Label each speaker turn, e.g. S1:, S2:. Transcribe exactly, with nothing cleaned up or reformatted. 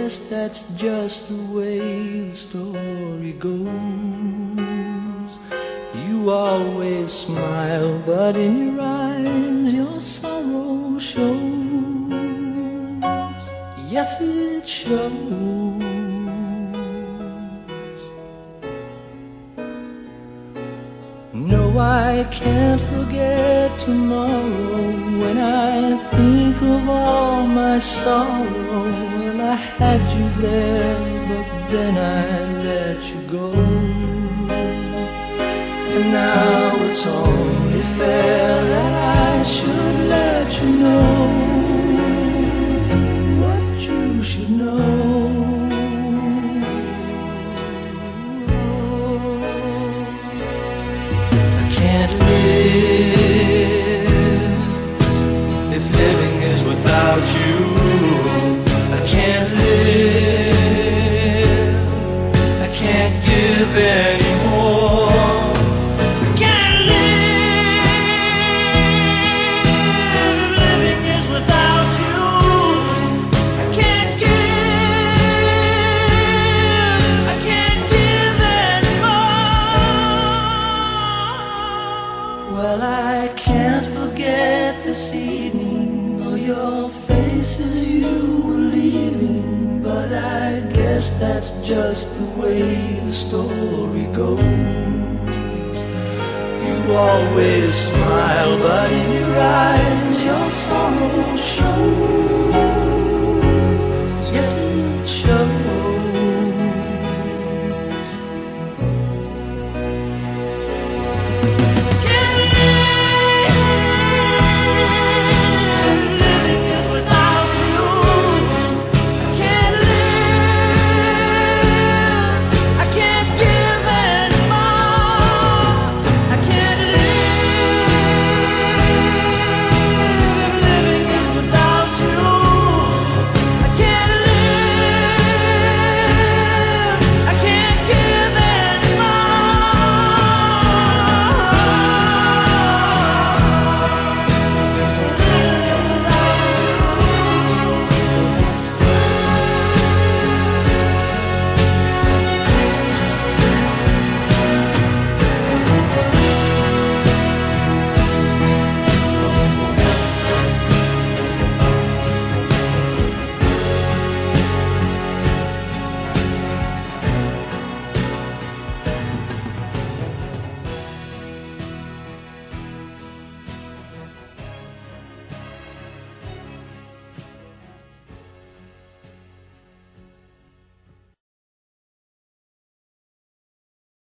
S1: guess that's just the way the story goes. You always smile, but in your eyes your sorrow shows. Yes, it shows. No, I can't forget tomorrow. When I think of all my sorrow, well, I had you there, but then I let you go. And now it's only fair that I should let you know what you should know. Can't live if living is without you. I can't live, I can't give anymore. I can't live if living is without you. I can't give, I can't give anymore. Well, I can't forget this evening or your faces you were leaving, but I guess that's just the way the story goes. You always smile, but in your eyes your sorrow shows.